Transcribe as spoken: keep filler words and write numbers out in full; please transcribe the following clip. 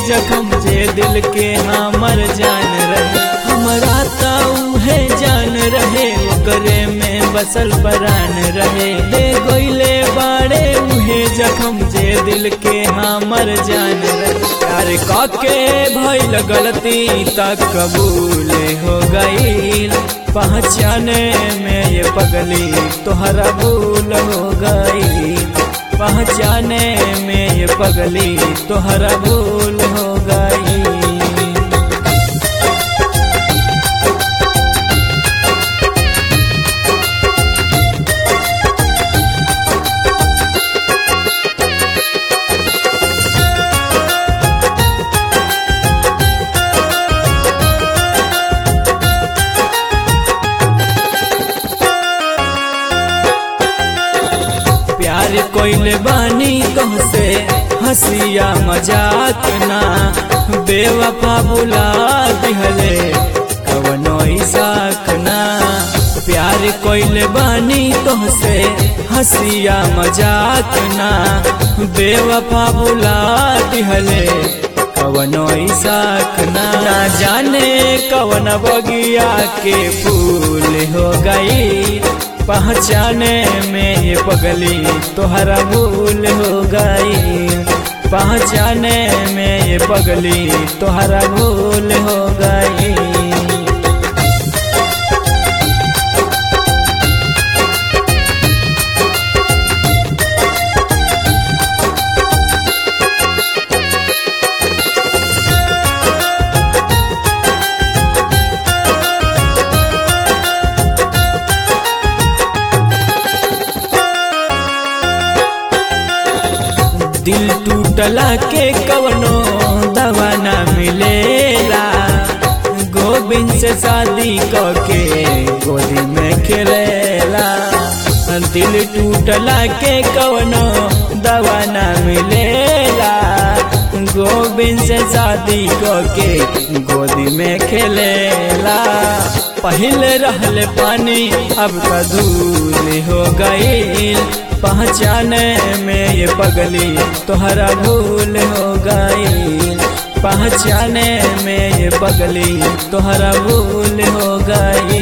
जख्म जे दिल के हमर जान रहे, हमरा ता उहे जान रहे, ओकरे में बसल परान रहे। दे गोइले बाड़े उहे जख्म जे दिल के हमर जान रहे। प्यार काके भइल गलती तक कबूल हो गईल, पहचाने में ये पगली तोहरा भूल हो गई। पहचाने में ये पगली तोहरा भूल हो गई। प्यार कोइले बानी तोहसे हंसिया मजाक ना, बेवफा बुला दिहले कवनो इसाक ना। प्यार कोइले बानी तोहसे हंसिया मजाक ना, बेवफा बुला दिहले कवनो इसाक ना। ना जाने कवन बगिया के फूल हो गई, पहचाने में ये पगली तोहरा भूल हो गई। पहचाने में ये पगली तोहरा भूल हो गई। दिल टूटला के कवनो दवा ना मिलेला, गोविंद से शादी करके गोदी में खेलेला। दिल टूटला के कवनो दवा ना मिलेला, गोविंद से शादी करके गोदी में खेलेला। पहले रहले पानी अब का धूल हो गई, पहचाने में ये पगली तोहरा भूल हो गई। पहचाने में ये पगली तोहरा भूल हो गई।